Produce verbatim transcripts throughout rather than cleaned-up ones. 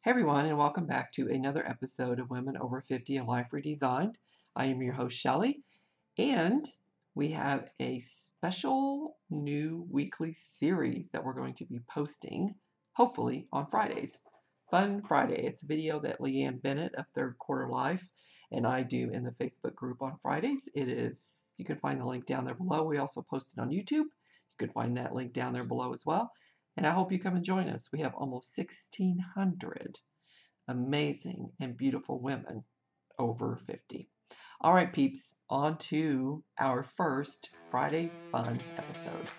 Hey everyone, and welcome back to another episode of Women Over fifty, A Life Redesigned. I am your host, Shelley, and we have a special new weekly series that we're going to be posting, hopefully, on Fridays. Fun Friday. It's a video that Leanne Bennett of Third Quarter Life and I do in the Facebook group on Fridays. It is, you can find the link down there below. We also post it on YouTube. You can find that link down there below as well. And I hope you come and join us. We have almost sixteen hundred amazing and beautiful women over fifty. All right, peeps, on to our first Friday Fun episode.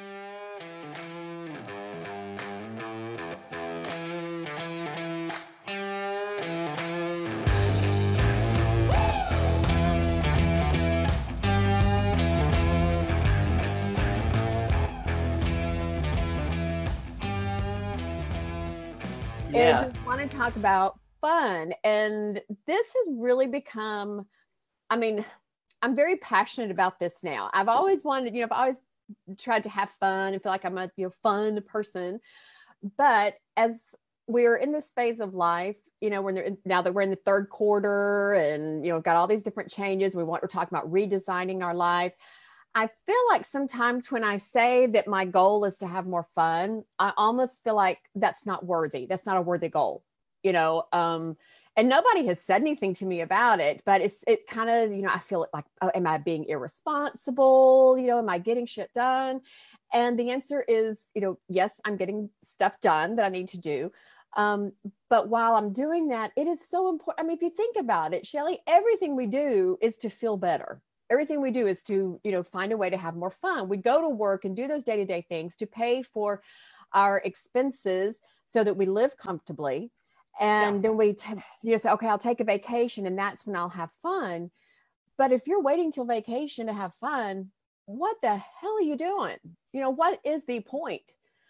Yes. And we want to talk about fun. And this has really become, I mean, I'm very passionate about this now. I've always wanted, you know, I've always tried to have fun and feel like I'm a, you know, fun person. But as we're in this phase of life, you know, when now that we're in the third quarter and, you know, got all these different changes, we want, we're talking about redesigning our life. I feel like sometimes when I say that my goal is to have more fun, I almost feel like that's not worthy. That's not a worthy goal, you know? Um, and nobody has said anything to me about it, but it's, it kind of, you know, I feel like, oh, am I being irresponsible? You know, am I getting shit done? And the answer is, you know, yes, I'm getting stuff done that I need to do. Um, but while I'm doing that, it is so important. I mean, if you think about it, Shelley, everything we do is to feel better. Everything we do is to, you know, find a way to have more fun. We go to work and do those day-to-day things to pay for our expenses so that we live comfortably. And yeah. then we t- you know, say, okay, I'll take a vacation and that's when I'll have fun. But if you're waiting till vacation to have fun, what the hell are you doing? You know, what is the point?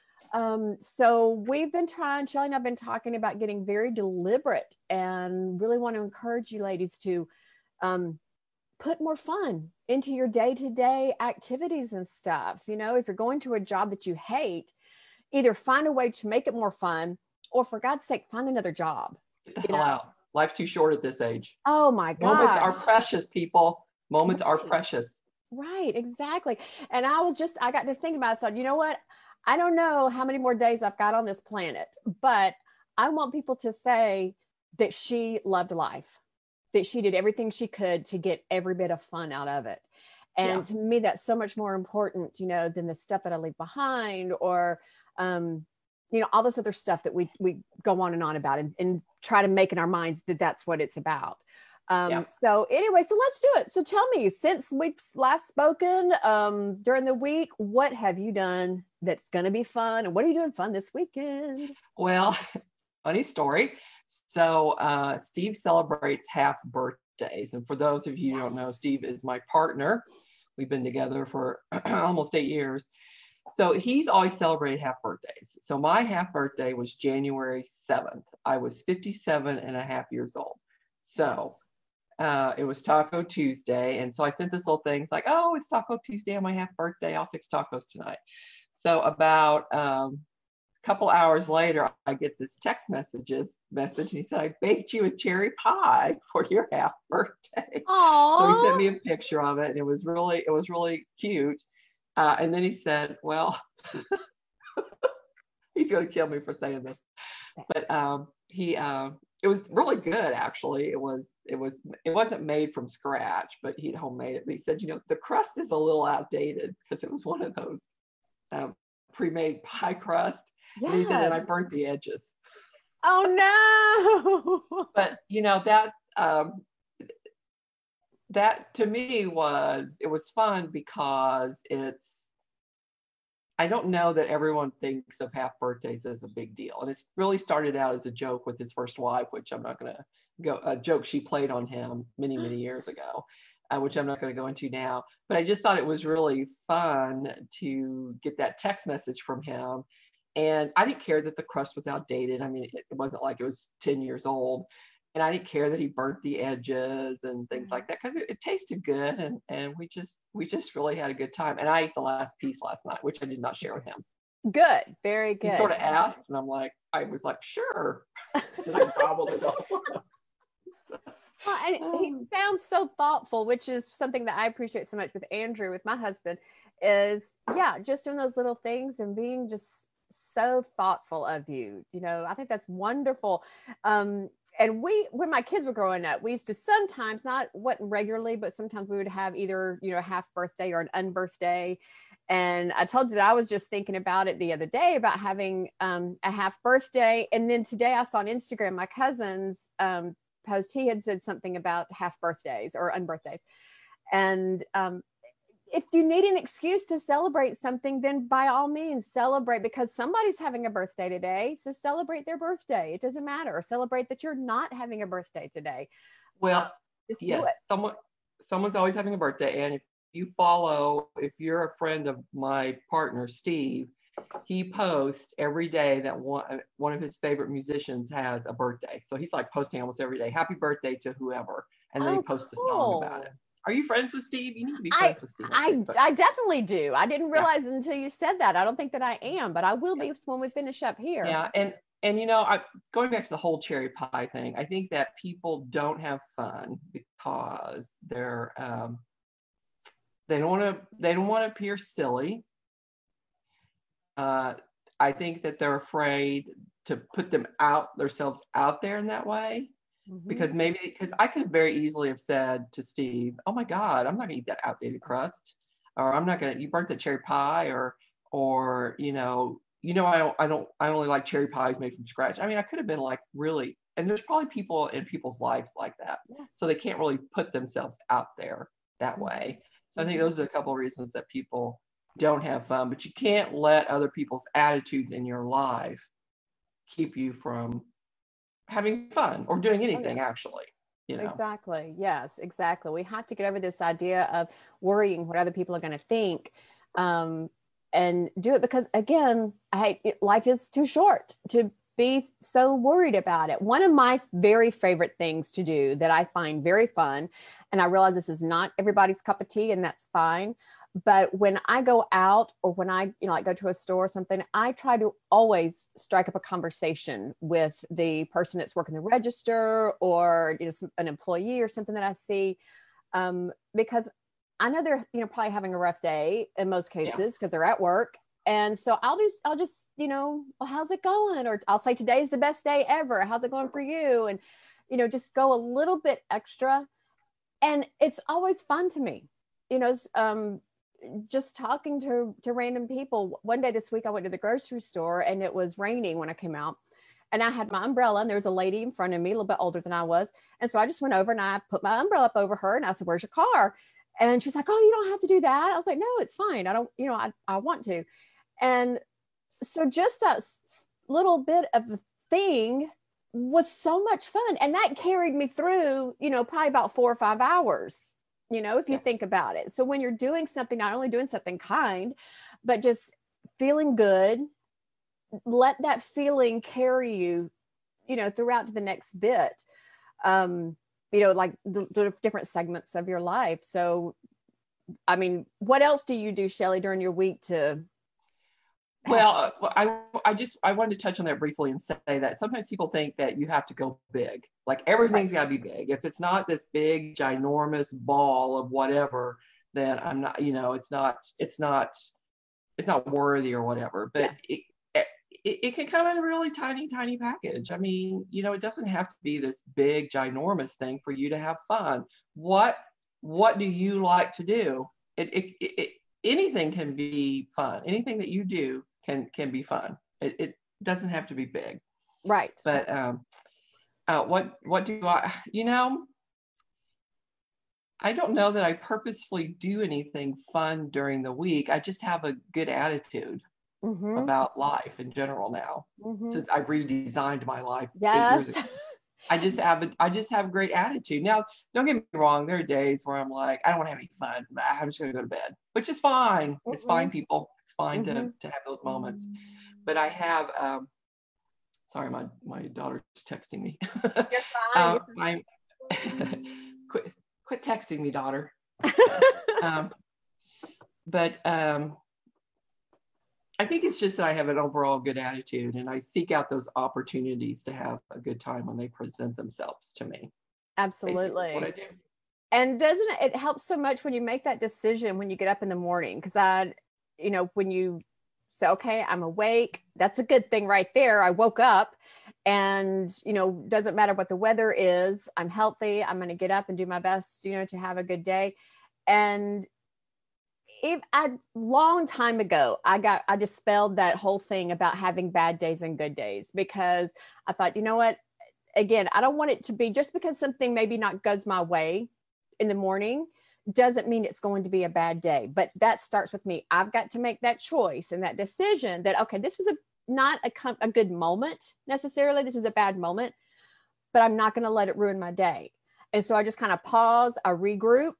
Um, so we've been trying, Shelley and I've been talking about getting very deliberate and really want to encourage you ladies to, um, put more fun into your day-to-day activities and stuff. You know, if you're going to a job that you hate, either find a way to make it more fun, or for God's sake, find another job. Get the hell know? out. Life's too short at this age. Oh my God. Moments are precious, people. Moments right. are precious. Right, exactly. And I was just, I got to think about it, I thought, you know what? I don't know how many more days I've got on this planet, but I want people to say that she loved life, that she did everything she could to get every bit of fun out of it. And yeah. to me, that's so much more important, you know, than the stuff that I leave behind or, um, you know, all this other stuff that we, we go on and on about and, and try to make in our minds that that's what it's about. Um, yeah. So anyway, so let's do it. So tell me, since we've last spoken um, during the week, what have you done that's going to be fun? And what are you doing fun this weekend? Well, funny story. So uh, Steve celebrates half birthdays. And for those of you who don't know, Steve is my partner. We've been together for almost eight years. So he's always celebrated half birthdays. So my half birthday was January seventh. I was fifty-seven and a half years old. So uh, it was Taco Tuesday. And so I sent this little thing. It's like, oh, it's Taco Tuesday on my half birthday. I'll fix tacos tonight. So about um, couple hours later, I get this text messages message, and he said, I baked you a cherry pie for your half birthday. Aww. So he sent me a picture of it, and it was really, it was really cute. Uh, and then he said, well, he's going to kill me for saying this, but um, he, um, it was really good, actually. It was, it was, it wasn't made from scratch, but he'd homemade it. But he said, you know, the crust is a little outdated because it was one of those um, pre-made pie crust. Yes. And he said, and I burnt the edges. Oh no! But you know that um, that to me was it was fun because it's. I don't know that everyone thinks of half birthdays as a big deal, and it's really started out as a joke with his first wife, which I'm not going to go a joke she played on him many many years ago. Uh, which I'm not going to go into now, but I just thought it was really fun to get that text message from him. And I didn't care that the crust was outdated. I mean, it, it wasn't like it was ten years old. And I didn't care that he burnt the edges and things like that because it, it tasted good. And, and we just we just really had a good time. And I ate the last piece last night, which I did not share with him. Good. Very He good. sort of asked, and I'm like, I was like, sure. And I gobbled it up. Well, and he sounds so thoughtful, which is something that I appreciate so much with Andrew, with my husband, is yeah, just doing those little things and being just so thoughtful of you. You know, I think that's wonderful. Um, and we, when my kids were growing up, we used to sometimes, not what regularly, but sometimes we would have either, you know, a half birthday or an unbirthday. And I told you that I was just thinking about it the other day about having um, a half birthday. And then today I saw on Instagram my cousin's um, post. He had said something about half birthdays or unbirthdays. And um, if you need an excuse to celebrate something, then by all means celebrate, because somebody's having a birthday today. So celebrate their birthday. It doesn't matter. Or celebrate that you're not having a birthday today. Well, Uh, just do yes, it. someone someone's always having a birthday, and if you follow, if you're a friend of my partner Steve, he posts every day that one one of his favorite musicians has a birthday. So he's like posting almost every day, happy birthday to whoever, and then he Oh, posts a song about it. cool. Are you friends with Steve? You need to be I friends with Steve on I Facebook. I definitely do. I didn't Yeah, realize until you said that. I don't think that I am, but I will yeah, be when we finish up here. yeah. And and you know, I going back to the whole cherry pie thing. I think that people don't have fun because they're um, they don't want to they don't want to appear silly. Uh, I think that they're afraid to put them out themselves out there in that way, Mm-hmm. because maybe because I could very easily have said to Steve, "Oh my God, I'm not gonna eat that outdated crust," or "I'm not gonna you burnt the cherry pie," or or you know you know I don't I don't I only like cherry pies made from scratch. I mean, I could have been like really, and there's probably people in people's lives like that, Yeah. so they can't really put themselves out there that Mm-hmm. way. So I think Mm-hmm. those are a couple of reasons that people don't have fun, but you can't let other people's attitudes in your life keep you from having fun or doing Oh yeah. anything actually, you know. Exactly. Yes, exactly. We have to get over this idea of worrying what other people are going to think, um, and do it, because again, I hate, life is too short to be so worried about it. One of my very favorite things to do that I find very fun, and I realize this is not everybody's cup of tea, and that's fine. But when I go out, or when I, you know, like go to a store or something, I try to always strike up a conversation with the person that's working the register, or, you know, some, an employee or something that I see, um, because I know they're, you know, probably having a rough day in most Yeah. cases because they're at work. And so I'll just, I'll just, you know, well, how's it going? Or I'll say, today's the best day ever. How's it going for you? And, you know, just go a little bit extra. And it's always fun to me, you know, um, just talking to, to random people. One day this week, I went to the grocery store and it was raining when I came out. And I had my umbrella, and there was a lady in front of me, a little bit older than I was. And so I just went over and I put my umbrella up over her and I said, "Where's your car?" And she's like, "Oh, you don't have to do that." I was like, "No, it's fine. I don't, you know, I, I want to." And so just that little bit of a thing was so much fun. And that carried me through, you know, probably about four or five hours, you know, if you Yeah. think about it. So when you're doing something, not only doing something kind, but just feeling good, let that feeling carry you, you know, throughout to the next bit. Um, you know, like the, the different segments of your life. So, I mean, what else do you do, Shelley, during your week to have Well, uh, well, I I just I wanted to touch on that briefly and say that sometimes people think that you have to go big. Like right? everything's got to be big. If it's not this big, ginormous ball of whatever, then I'm not, you know, it's not, it's not, it's not worthy or whatever. Yeah, But it, it, it can come in a really tiny, tiny package. I mean, you know, it doesn't have to be this big, ginormous thing for you to have fun. What what do you like to do? It, it, it, anything can be fun. Anything that you do can can be fun. It, it doesn't have to be big. right. But um, uh, what what do I? You know, I don't know that I purposefully do anything fun during the week. I just have a good attitude Mm-hmm. about life in general now. Mm-hmm. Since I've redesigned my life eight years Yes. ago, I just have a, I just have a great attitude. Now, don't get me wrong. There are days where I'm like, I don't want to have any fun. I'm just going to go to bed, which is fine. It's Mm-hmm. fine, people. It's fine Mm-hmm. to to have those moments. But I have. Um, sorry, my my daughter's texting me. You're fine. uh, You're I'm quit quit texting me, daughter. fine. Um, but um, I think it's just that I have an overall good attitude, and I seek out those opportunities to have a good time when they present themselves to me. Basically, what I Absolutely. do. And doesn't it, it helps so much when you make that decision when you get up in the morning? Because I, you know, when you say, okay, I'm awake, that's a good thing right there. I woke up and, you know, doesn't matter what the weather is, I'm healthy. I'm going to get up and do my best, you know, to have a good day. And if I long time ago, I got I dispelled that whole thing about having bad days and good days because I thought, you know what? Again, I don't want it to be just because something maybe not goes my way in the morning doesn't mean it's going to be a bad day. But that starts with me. I've got to make that choice and that decision that, okay, this was a not a, a good moment necessarily. This was a bad moment, but I'm not going to let it ruin my day. And so I just kind of pause, I regroup,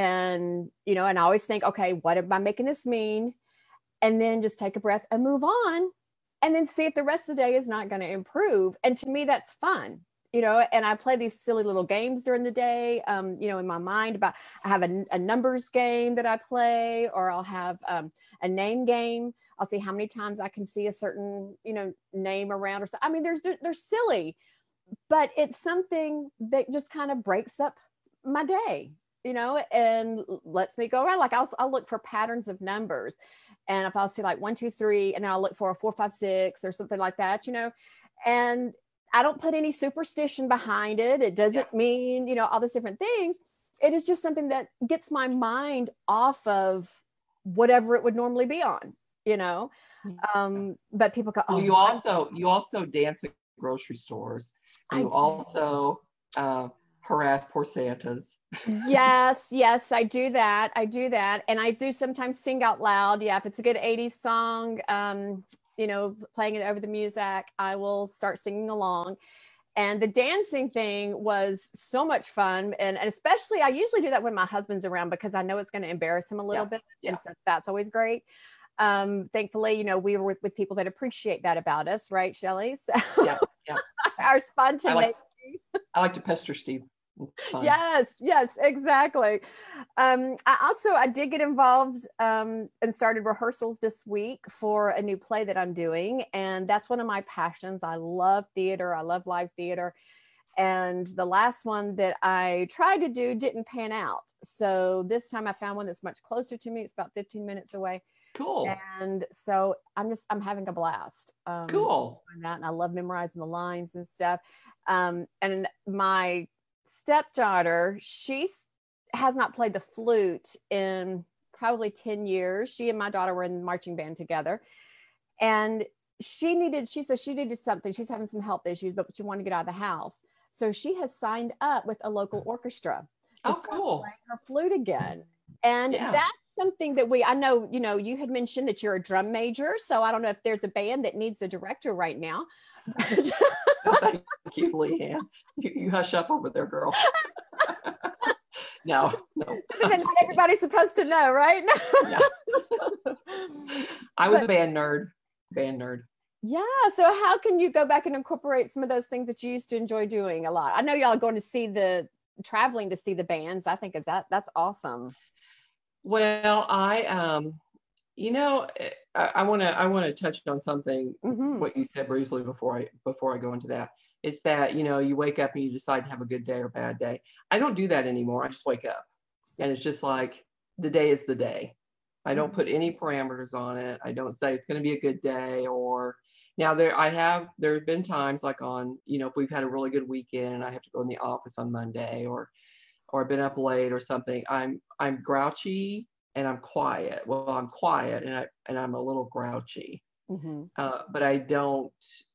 and, you know, and I always think, okay, what am I making this mean? And then just take a breath and move on, and then see if the rest of the day is not going to improve. And to me, that's fun, you know, and I play these silly little games during the day, um, you know, in my mind about, I have a, a numbers game that I play, or I'll have um, a name game. I'll see how many times I can see a certain, you know, name around or something. I mean, there's, they're, they're silly, but it's something that just kind of breaks up my day, you know, and lets me go around. Like I'll, I'll look for patterns of numbers. And if I'll see like one, two, three, and then I'll look for a four, five, six or something like that, you know, and I don't put any superstition behind it. It doesn't Yeah. mean, you know, all these different things. It is just something that gets my mind off of whatever it would normally be on, you know. Um, but people go, Well, oh, you also you also dance at grocery stores, and I you do. also uh, harass poor Santas. Yes, yes, I do that. I do that. And I do sometimes sing out loud. Yeah, if it's a good eighties song, um, you know, playing it over the music, I will start singing along. And the dancing thing was so much fun. And, and especially, I usually do that when my husband's around because I know it's going to embarrass him a little Yeah, bit. yeah, And so that's always great. Um, thankfully, you know, we were with, with people that appreciate that about us, right, Shelley? So yeah, yeah. our I like spontaneity. I like to pester Steve. It's fun. Yes, yes, exactly. Um, I also I did get involved um, and started rehearsals this week for a new play that I'm doing, and that's one of my passions. I love theater. I love live theater. And the last one that I tried to do didn't pan out. So this time I found one that's much closer to me. It's about fifteen minutes away. Cool, And so I'm just I'm having a blast. Um, cool. doing that, and I love memorizing the lines and stuff. Um, and my stepdaughter, she has not played the flute in probably ten years. She and my daughter were in the marching band together. And she needed, she said she needed something. She's having some health issues, but she wanted to get out of the house. So she has signed up with a local orchestra to Oh, start cool. playing her flute again. And Yeah. that's something that we, I know, you know, you had mentioned that you're a drum major. So I don't know if there's a band that needs a director right now. No, thank you, Leanne. You, you hush up over there, girl. No, no. Not everybody's supposed to know, right? Yeah. I was but, a band nerd. Band nerd. Yeah. So how can you go back and incorporate some of those things that you used to enjoy doing a lot? I know y'all are going to see the traveling to see the bands. I think is that that's awesome. Well, I um you know, I want to I want to touch on something mm-hmm. what you said briefly before I before I go into that. Is that, you know, you wake up and you decide to have a good day or bad day. I don't do that anymore. I just wake up, and it's just like the day is the day. I don't put any parameters on it. I don't say it's going to be a good day. Or now there I have there have been times like on, you know, if we've had a really good weekend and I have to go in the office on Monday, or or I've been up late or something, I'm I'm grouchy and I'm quiet. Well, I'm quiet and I and I'm a little grouchy. Mm-hmm. Uh, but I don't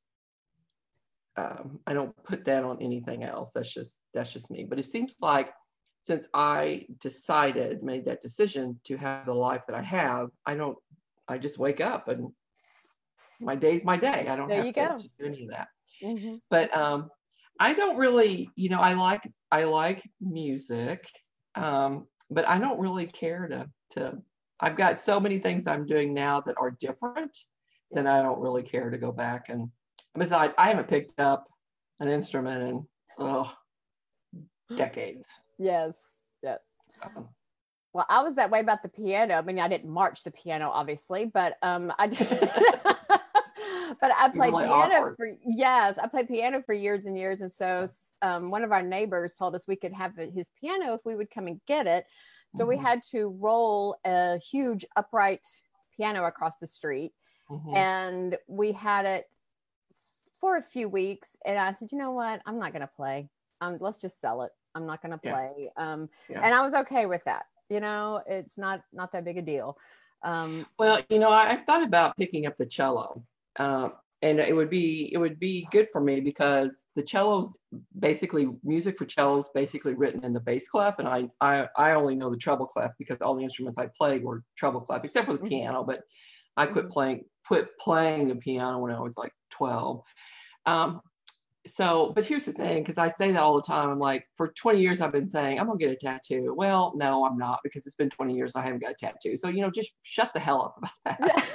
um, I don't put that on anything else. That's just that's just me. But it seems like since I decided, made that decision to have the life that I have, I don't I just wake up and my day's my day. I don't there have you to, go. to do any of that. Mm-hmm. But um, I don't really, you know, I like I like music, um, but I don't really care to to. I've got so many things I'm doing now that are different, that I don't really care to go back. And besides, I haven't picked up an instrument in oh, decades. Yes. Yeah. Um, Well, I was that way about the piano. I mean, I didn't march the piano, obviously, but um, I did. But I played Really piano awkward. for yes, I played piano for years and years, and so um, one of our neighbors told us we could have his piano if we would come and get it. So we Mm-hmm. had to roll a huge upright piano across the street, Mm-hmm. and we had it for a few weeks. And I said, you know what? I'm not going to play. Um, let's just sell it. I'm not going to Yeah. play. Um, Yeah. and I was okay with that. You know, it's not not that big a deal. Um, Well, you know, I, I've thought about picking up the cello, uh, and it would be it would be good for me because the cello's basically music for cello is basically written in the bass clef, and I I I only know the treble clef because all the instruments I played were treble clef, except for the Mhm. piano. But I quit Mhm. playing quit playing the piano when I was like twelve. Um, so, but here's the thing, because I say that all the time. I'm like, for twenty years, I've been saying I'm gonna get a tattoo. Well, no, I'm not, because it's been twenty years I haven't got a tattoo. So, you know, just shut the hell up about that.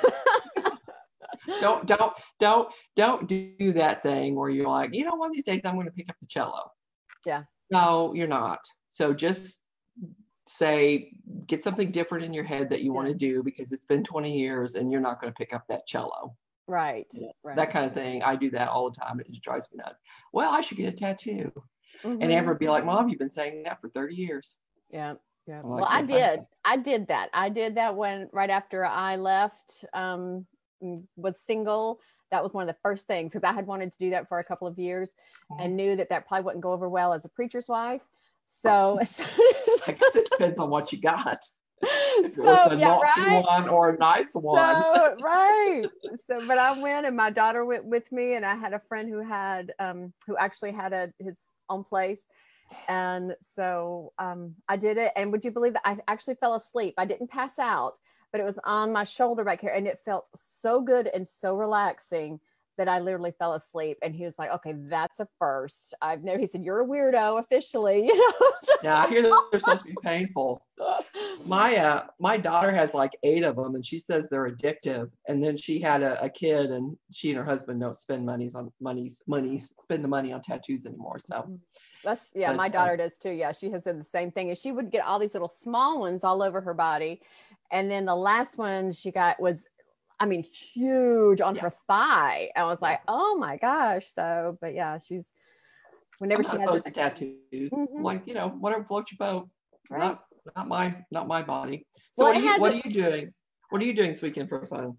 don't, don't, don't, don't do that thing where you're like, you know, one of these days I'm going to pick up the cello. Yeah. No, you're not. So just say, get something different in your head that you want Yeah. to do, because it's been twenty years and you're not going to pick up that cello. Right. Yeah, Right. that kind of thing. I do that all the time. It just drives me nuts. Well, I should get a tattoo. Mhm. And Amber would be like, Mom, you've been saying that for thirty years. Yeah. Yeah. I'm Well, like, I yes, I did. have. I did that. I did that when right after I left, um, was single. That was one of the first things, because I had wanted to do that for a couple of years Mhm. and knew that that probably wouldn't go over well as a preacher's wife. So, so I guess it depends on what you got. If it So, was a yeah, naughty right. one or a nice one. So, right. So, but I went, and my daughter went with me, and I had a friend who had, um, who actually had a his own place. And so um, I did it. And would you believe that I actually fell asleep? I didn't pass out, but it was on my shoulder back here. And it felt so good and so relaxing that I literally fell asleep. And he was like, okay, that's a first. I've never, he said, you're a weirdo officially, you know? Yeah, I hear they're supposed to be painful. My uh, my daughter has like eight of them, and she says they're addictive. And then she had a, a kid, and she and her husband don't spend monies on monies monies spend the money on tattoos anymore. So that's yeah, but, my uh, daughter does too. Yeah, she has said the same thing. And she would get all these little small ones all over her body, and then the last one she got was, I mean, huge on Yeah. her thigh. I was Yeah. like, oh my gosh. So, but yeah, she's whenever I'm she not has opposed it. to tattoos. Mhm. Like, you know, whatever floats your boat. Right. Not not my not my body. So Well, what it are you has what a- are you doing? What are you doing this weekend for fun?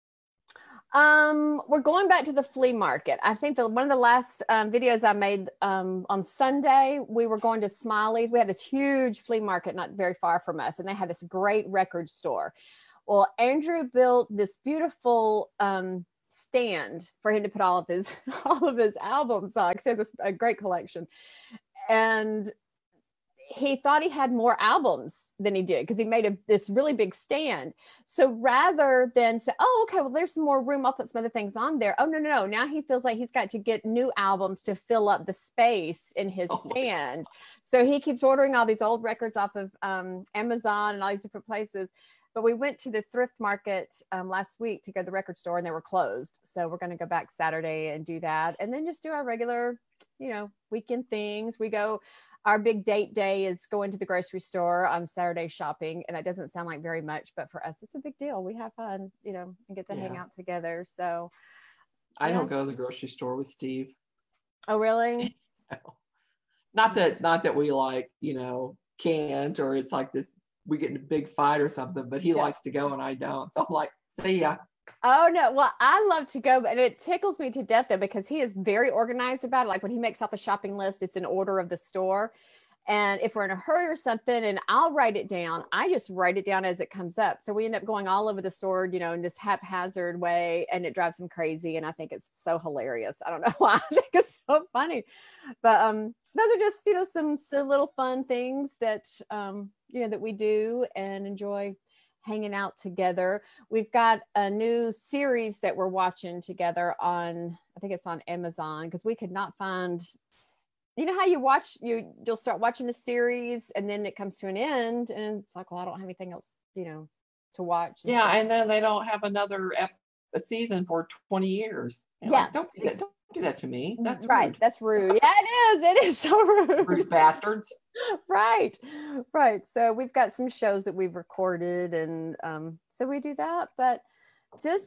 Um, we're going back to the flea market. I think the one of the last um, videos I made um, on Sunday, we were going to Smiley's. We had this huge flea market not very far from us, and they had this great record store. Well, Andrew built this beautiful um, stand for him to put all of his all of his albums on, because he has a great collection. And he thought he had more albums than he did, because he made a, this really big stand. So rather than say, oh, okay, well, there's some more room, I'll put some other things on there. Oh, no, no, no. Now he feels like he's got to get new albums to fill up the space in his Oh my stand. So he keeps ordering all these old records off of um, Amazon and all these different places. But we went to the thrift market um, last week to go to the record store, and they were closed. So we're going to go back Saturday and do that. And then just do our regular, you know, weekend things. We go, our big date day is going to the grocery store on Saturday shopping. And that doesn't sound like very much, but for us, it's a big deal. We have fun, you know, and get to Yeah. hang out together. So I yeah. don't go to the grocery store with Steve. Oh, really? No. Not that not that we like, you know, can't, or it's like this, we get in a big fight or something, but he Yeah. likes to go and I don't. So I'm like, see ya. Oh no. Well, I love to go, but it tickles me to death though, because he is very organized about it. Like when he makes out the shopping list, it's in order of the store. And if we're in a hurry or something, and I'll write it down, I just write it down as it comes up. So we end up going all over the store, you know, in this haphazard way, and it drives him crazy. And I think it's so hilarious. I don't know why. I think it's so funny. But um, those are just, you know, some, some little fun things that, um, you know, that we do and enjoy hanging out together. We've got a new series that we're watching together on, I think it's on Amazon, because we could not find, you know how you watch, you, you'll start watching a series and then it comes to an end and it's like, well, I don't have anything else, you know, to watch. And Yeah, stuff. and then they don't have another ep- a season for twenty years. And Yeah. like, don't do that. Don't do that to me. That's right. rude. That's rude. Yeah, it is. It is so rude. Rude bastards. Right. Right. So we've got some shows that we've recorded, and um, so we do that, but just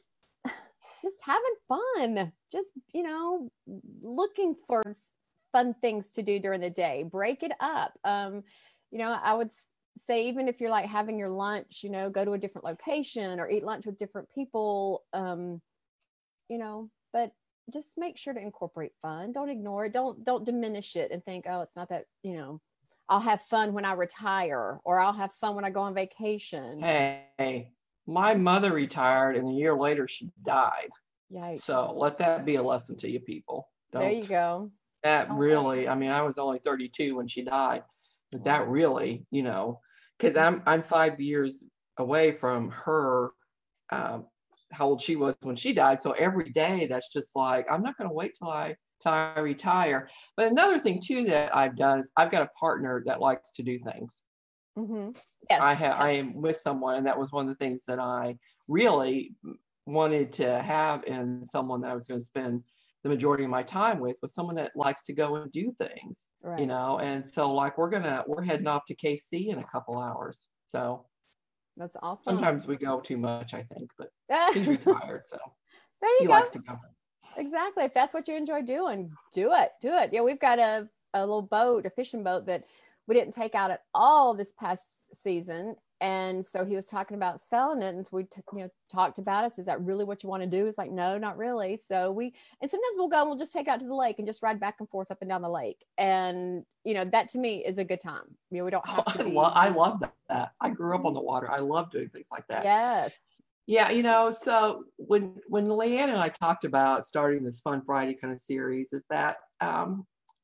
just having fun. Just, you know, looking for fun things to do during the day. Break it up. Um, you know, I would say, even if you're like having your lunch, you know, go to a different location or eat lunch with different people. Um, you know, but just make sure to incorporate fun. Don't ignore it. Don't don't diminish it and think, oh, it's not that, you know, I'll have fun when I retire, or I'll have fun when I go on vacation. Hey, my mother retired and a year later she died. Yikes. So let that be a lesson to you people. Don't, there you go. That Don't really, wait. I mean, I was only thirty-two when she died, but Wow. that really, you know, because I'm I'm five years away from her, um, how old she was when she died. So every day that's just like, I'm not going to wait till I till I retire. But another thing too that I've done is I've got a partner that likes to do things. Mm-hmm. Yes, I have yes. I am with someone, and that was one of the things that I really wanted to have in someone that I was going to spend the majority of my time with, was someone that likes to go and do things, right. you know. And so like we're gonna we're heading off to K C in a couple hours. So that's awesome. Sometimes we go too much, I think, but he's retired, so there you he go. likes to go. Exactly. If that's what you enjoy doing, do it. Do it. Yeah, we've got a, a little boat, a fishing boat that we didn't take out at all this past season. And so he was talking about selling it. And so we t- you know, talked about it. Is that really what you want to do? It's like, no, not really. So we, and sometimes we'll go and we'll just take out to the lake and just ride back and forth up and down the lake. And, you know, that to me is a good time. You know, we don't have to be. I, lo- I love that. I grew up on the water. I love doing things like that. Yes. Yeah, you know, so when when Leanne and I talked about starting this Fun Friday kind of series, is that um,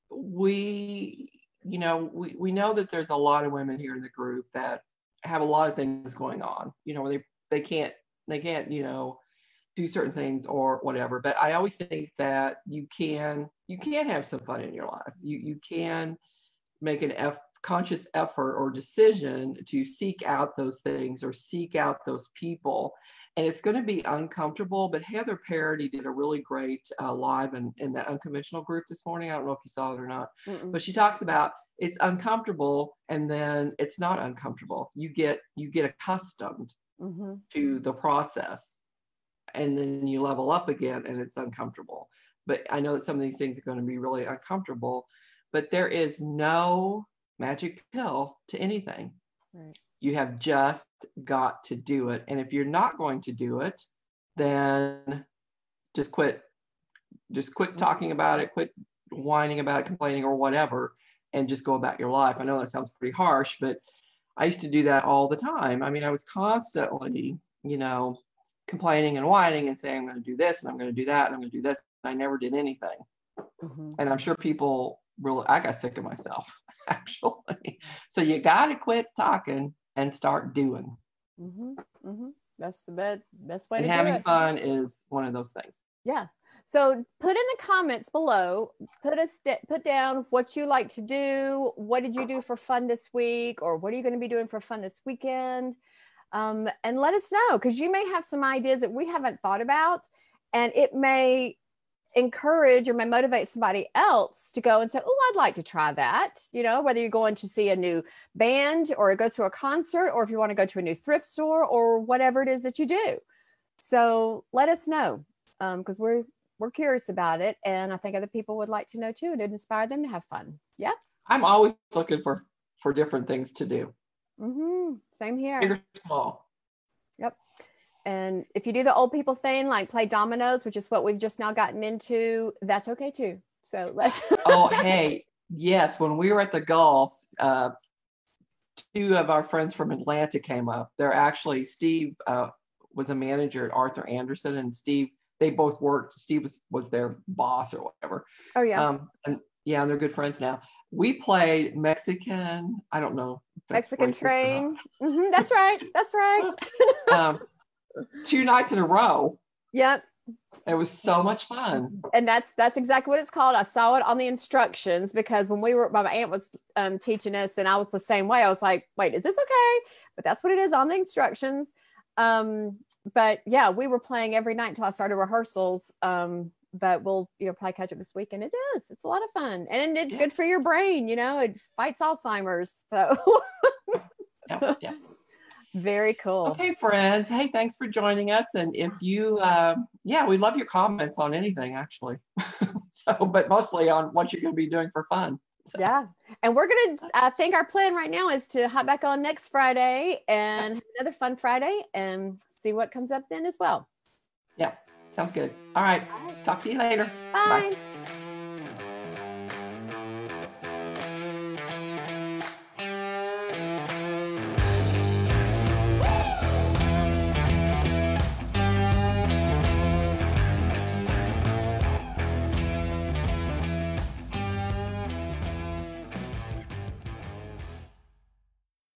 we, you know, we, we know that there's a lot of women here in the group that have a lot of things going on, you know, where they, they can't, they can't, you know, do certain things or whatever. But I always think that you can, you can have some fun in your life. You, you can make an F conscious effort or decision to seek out those things or seek out those people. And it's going to be uncomfortable, but Heather Parody did a really great uh, live in, in that unconventional group this morning. I don't know if you saw it or not, Mm-mm. but she talks about it's uncomfortable and then it's not uncomfortable. You get, you get accustomed mm-hmm. to the process, and then you level up again and it's uncomfortable. But I know that some of these things are going to be really uncomfortable, but there is no magic pill to anything. Right. You have just got to do it. And if you're not going to do it, then just quit. Just quit talking about it, quit whining about it, complaining or whatever, and just go about your life. I know that sounds pretty harsh, but I used to do that all the time. I mean, I was constantly, you know, complaining and whining and saying, I'm going to do this and I'm going to do that and I'm going to do this. And I never did anything. Mm-hmm. And I'm sure people really, I got sick of myself, actually. So you got to quit talking and start doing. Mm-hmm. Mm-hmm. That's the best, best way and to do it. And having fun is one of those things. Yeah. So put in the comments below, put a st- put down what you like to do. What did you do for fun this week? Or what are you going to be doing for fun this weekend? Um, and let us know, because you may have some ideas that we haven't thought about, and it may encourage or may motivate somebody else to go and say, oh, I'd like to try that. You know, whether you're going to see a new band or go to a concert, or if you want to go to a new thrift store or whatever it is that you do. So let us know, because um, we're we're curious about it, and I think other people would like to know too, and it'd inspire them to have fun. Yeah, I'm always looking for for different things to do. Mm-hmm. Same here. Big or small. Yep. And if you do the old people thing, like play dominoes, which is what we've just now gotten into, that's okay too. So let's. Oh, hey, yes. When we were at the golf, uh, two of our friends from Atlanta came up. They're actually, Steve uh, was a manager at Arthur Anderson, and Steve, they both worked. Steve was, was their boss or whatever. Oh, yeah. Um, and yeah, and they're good friends now. We played Mexican, I don't know. Mexican train. Mm-hmm, that's right. That's right. um, two nights in a row. Yep. It was so much fun. And that's that's exactly what it's called. I saw it on the instructions, because when we were, my aunt was um, teaching us, and I was the same way. I was like, wait, is this okay? But that's what it is on the instructions. Um, but yeah, we were playing every night until I started rehearsals. Um, but we'll, you know, probably catch up this weekend. It is. It's a lot of fun. And it's Yeah. good for your brain, you know, it fights Alzheimer's. So Yeah, yeah. Very cool. Okay, friends. Hey, thanks for joining us. And if you, uh, yeah, we love your comments on anything, actually. So, but mostly on what you're going to be doing for fun. So. Yeah. And we're going to, I think our plan right now is to hop back on next Friday and have another fun Friday and see what comes up then as well. Yeah, sounds good. All right. Talk to you later. Bye. Bye.